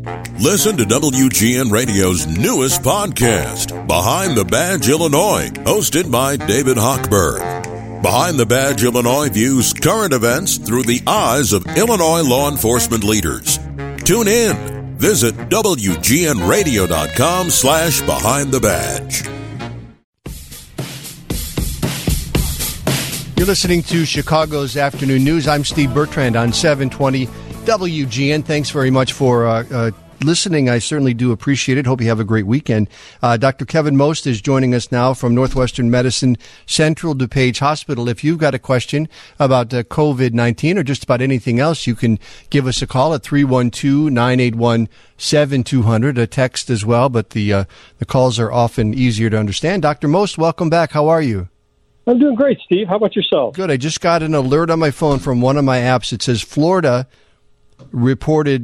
Listen to WGN Radio's newest podcast, Behind the Badge Illinois, hosted by David Hochberg. Behind the Badge Illinois views current events through the eyes of Illinois law enforcement leaders. Tune in. Visit WGNRadio.com/Behind the Badge. You're listening to Chicago's Afternoon News. I'm Steve Bertrand on 720 WGN. Thanks very much for listening. I certainly do appreciate it. Hope you have a great weekend. Dr. Kevin Most is joining us now from Northwestern Medicine Central DuPage Hospital. If you've got a question about COVID-19 or just about anything else, you can give us a call at 312-981-7200, a text as well, but the calls are often easier to understand. Dr. Most, welcome back. How are you? I'm doing great, Steve. How about yourself? Good. I just got an alert on my phone from one of my apps. It says Florida reported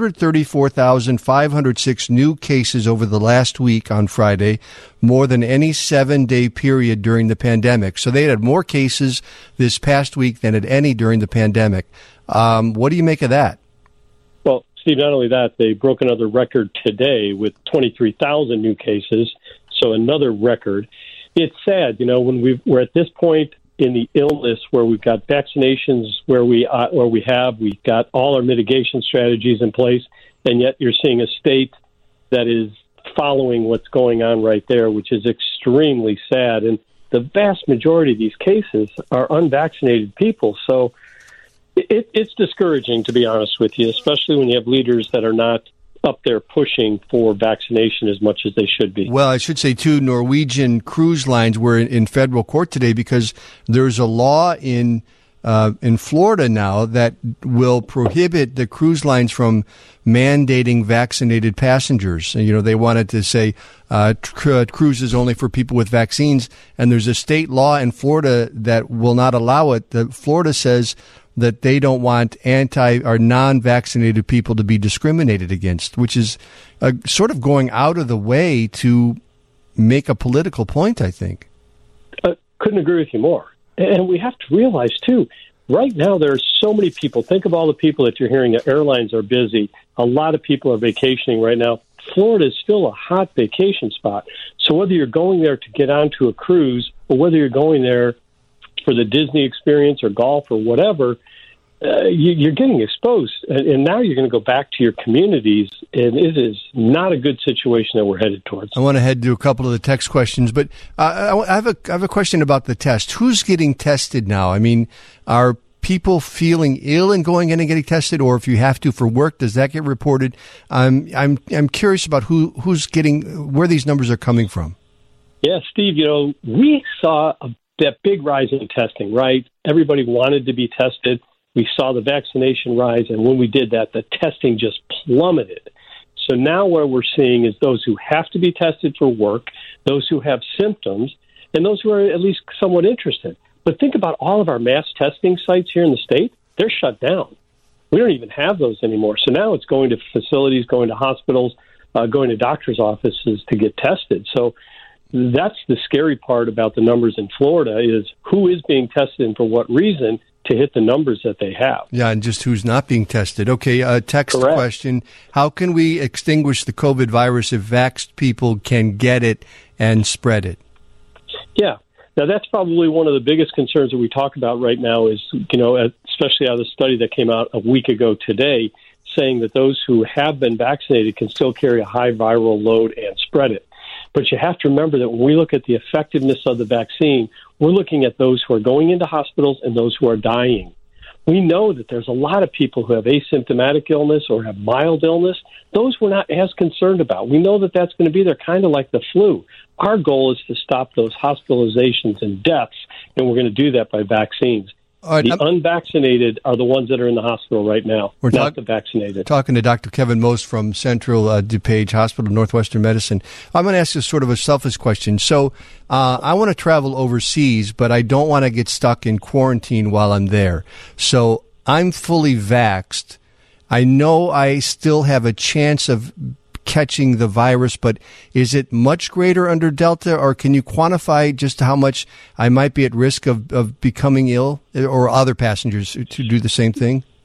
134,506 new cases over the last week on Friday, more than any 7-day period during the pandemic. So they had more cases this past week than at any during the pandemic. What do you make of that? Well, Steve, not only that, they broke another record today with 23,000 new cases, so another record. It's sad, when we're at this point in the illness where we've got vaccinations, we've got all our mitigation strategies in place, and yet you're seeing a state that is following what's going on right there, which is extremely sad. And the vast majority of these cases are unvaccinated people. So it's discouraging, to be honest with you, especially when you have leaders that are not up there pushing for vaccination as much as they should be. Well, I should say, too, Norwegian Cruise Lines were in federal court today because there's a law in Florida now that will prohibit the cruise lines from mandating vaccinated passengers. They wanted to say cruises only for people with vaccines, and there's a state law in Florida that will not allow it. Florida says that they don't want non-vaccinated people to be discriminated against, which is sort of going out of the way to make a political point, I think. Couldn't agree with you more. And we have to realize, too, right now there are so many people. Think of all the people that you're hearing. The airlines are busy. A lot of people are vacationing right now. Florida is still a hot vacation spot. So whether you're going there to get onto a cruise or whether you're going there for the Disney experience or golf or whatever, you're getting exposed. And now you're going to go back to your communities, and it is not a good situation that we're headed towards. I want to head to a couple of the text questions, but I have a question about the test. Who's getting tested now? I mean, are people feeling ill and going in and getting tested, or if you have to for work, does that get reported? I'm curious about who's getting, where these numbers are coming from. Yeah, Steve, we saw that big rise in testing, right? Everybody wanted to be tested. We saw the vaccination rise, and when we did that, the testing just plummeted. So now what we're seeing is those who have to be tested for work, those who have symptoms, and those who are at least somewhat interested. But think about all of our mass testing sites here in the state. They're shut down. We don't even have those anymore. So now it's going to facilities, going to hospitals, going to doctors' offices to get tested. So that's the scary part about the numbers in Florida is who is being tested and for what reason to hit the numbers that they have. Yeah, and just who's not being tested. Okay, text Correct. Question. How can we extinguish the COVID virus if vaxxed people can get it and spread it? Yeah. Now, that's probably one of the biggest concerns that we talk about right now is, especially out of the study that came out a week ago today, saying that those who have been vaccinated can still carry a high viral load and spread it. But you have to remember that when we look at the effectiveness of the vaccine, we're looking at those who are going into hospitals and those who are dying. We know that there's a lot of people who have asymptomatic illness or have mild illness. Those we're not as concerned about. We know that that's going to be there, kind of like the flu. Our goal is to stop those hospitalizations and deaths, and we're going to do that by vaccines. The unvaccinated are the ones that are in the hospital right now, not the vaccinated. Talking to Dr. Kevin Most from Central DuPage Hospital, Northwestern Medicine. I'm going to ask you sort of a selfish question. So I want to travel overseas, but I don't want to get stuck in quarantine while I'm there. So I'm fully vaxxed. I know I still have a chance of catching the virus, but is it much greater under Delta, or can you quantify just how much I might be at risk of becoming ill, or other passengers to do the same thing?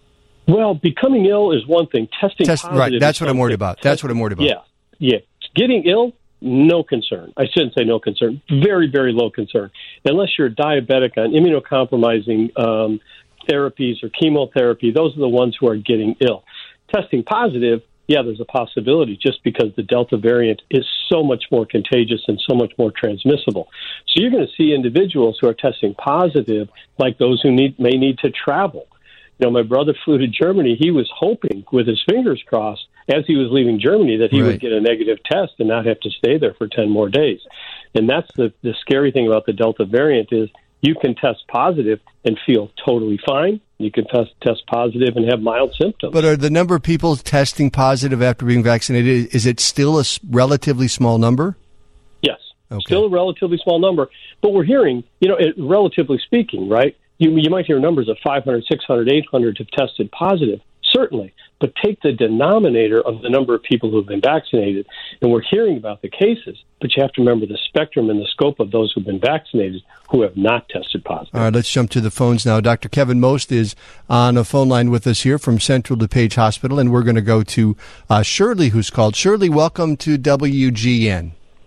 Well, becoming ill is one thing. Testing positive, right? That's what I'm worried about. That's what I'm worried about. Yeah. Getting ill, no concern. I shouldn't say no concern. Very, very low concern. Unless you're diabetic on immunocompromising therapies or chemotherapy, those are the ones who are getting ill. Testing positive, yeah, there's a possibility just because the Delta variant is so much more contagious and so much more transmissible. So you're going to see individuals who are testing positive, like those who may need to travel. You know, my brother flew to Germany. He was hoping, with his fingers crossed, as he was leaving Germany, that he would get a negative test and not have to stay there for 10 more days. And that's the scary thing about the Delta variant is you can test positive and feel totally fine. You can test positive and have mild symptoms. But are the number of people testing positive after being vaccinated, is it still a relatively small number? Yes, okay. Still a relatively small number. But we're hearing, relatively speaking, right, you might hear numbers of 500, 600, 800 have tested positive, certainly. But take the denominator of the number of people who have been vaccinated, and we're hearing about the cases, but you have to remember the spectrum and the scope of those who've been vaccinated who have not tested positive. All right, let's jump to the phones now. Dr. Kevin Most is on a phone line with us here from Central DuPage Hospital, and we're going to go to Shirley, who's called. Shirley, welcome to WGN.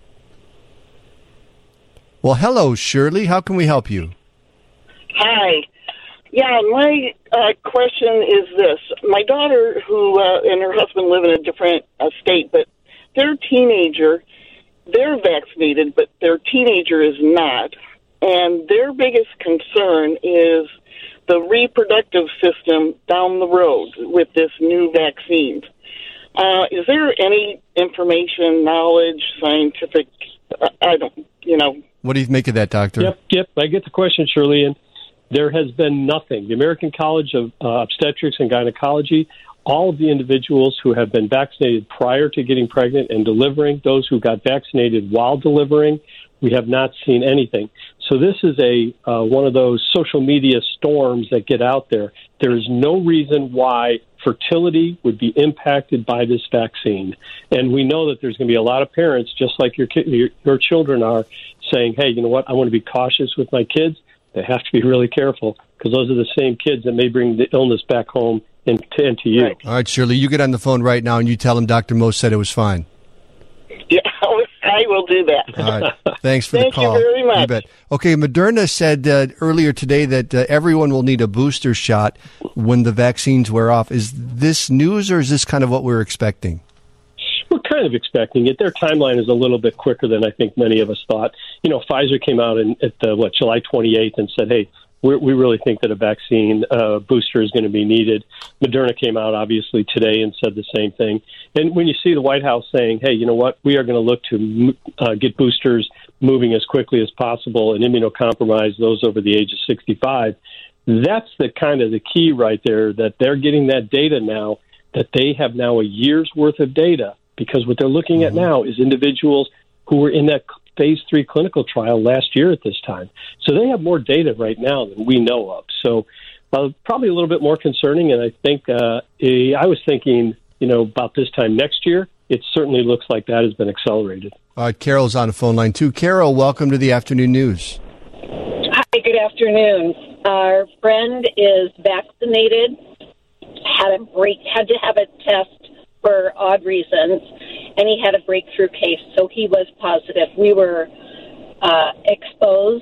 Well, hello, Shirley. How can we help you? Hi. Yeah, my question is this. My daughter, who and her husband live in a different state, but they're a teenager. They're vaccinated, but their teenager is not. And their biggest concern is the reproductive system down the road with this new vaccine. Is there any information, knowledge, scientific, What do you make of that, Doctor? Yep. I get the question, Shirley, and there has been nothing. The American College of Obstetrics and Gynecology, all of the individuals who have been vaccinated prior to getting pregnant and delivering, those who got vaccinated while delivering, we have not seen anything. So this is one of those social media storms that get out there. There is no reason why fertility would be impacted by this vaccine. And we know that there's going to be a lot of parents, just like your children are, saying, hey, you know what, I want to be cautious with my kids. They have to be really careful because those are the same kids that may bring the illness back home and to you. Right. All right, Shirley, you get on the phone right now and you tell him Dr. Most said it was fine. Yeah, I will do that. All right. Thanks for the call. Thank you very much. You bet. Okay, Moderna said earlier today that everyone will need a booster shot when the vaccines wear off. Is this news or is this kind of what we're expecting? We're kind of expecting it. Their timeline is a little bit quicker than I think many of us thought. Pfizer came out at July 28th and said, hey, we really think that a vaccine booster is going to be needed. Moderna came out, obviously, today and said the same thing. And when you see the White House saying, hey, you know what, we are going to look to get boosters moving as quickly as possible and immunocompromise those over the age of 65, that's the kind of the key right there, that they're getting that data now, that they have now a year's worth of data, because what they're looking at now is individuals who were in that phase 3 clinical trial last year at this time. So they have more data right now than we know of. So probably a little bit more concerning. And I think I was thinking, about this time next year, it certainly looks like that has been accelerated. All right, Carol's on the phone line too. Carol, welcome to the afternoon news. Hi, good afternoon. Our friend is vaccinated, had to have a test for odd reasons, and he had a breakthrough case, so he was positive. We were exposed.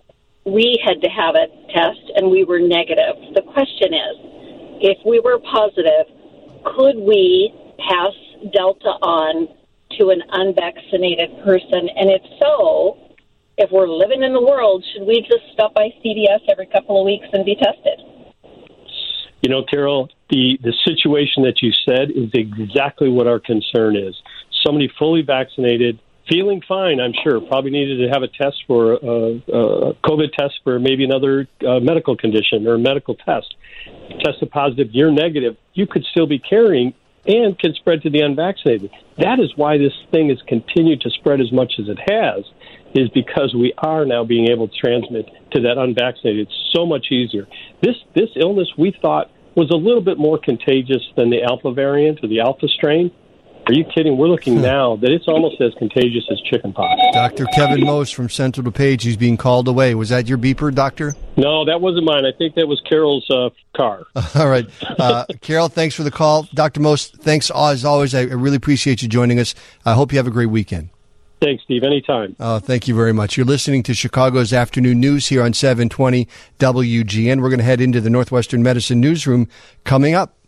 We had to have a test, and we were negative. The question is, if we were positive, could we pass Delta on to an unvaccinated person? And if so, if we're living in the world, should we just stop by CVS every couple of weeks and be tested? Carol, the situation that you said is exactly what our concern is. Somebody fully vaccinated, feeling fine, I'm sure, probably needed to have a test for a COVID test for maybe another medical condition or a medical test. Tested positive, you're negative, you could still be carrying and can spread to the unvaccinated. That is why this thing has continued to spread as much as it has, is because we are now being able to transmit to that unvaccinated so much easier. This illness we thought was a little bit more contagious than the Alpha variant or the Alpha strain, Are you kidding? We're looking now that it's almost as contagious as chickenpox. Dr. Kevin Most from Central DuPage, he's being called away. Was that your beeper, Doctor? No, that wasn't mine. I think that was Carol's car. All right. Carol, thanks for the call. Dr. Most, thanks as always. I really appreciate you joining us. I hope you have a great weekend. Thanks, Steve. Anytime. Thank you very much. You're listening to Chicago's Afternoon News here on 720 WGN. We're going to head into the Northwestern Medicine Newsroom coming up.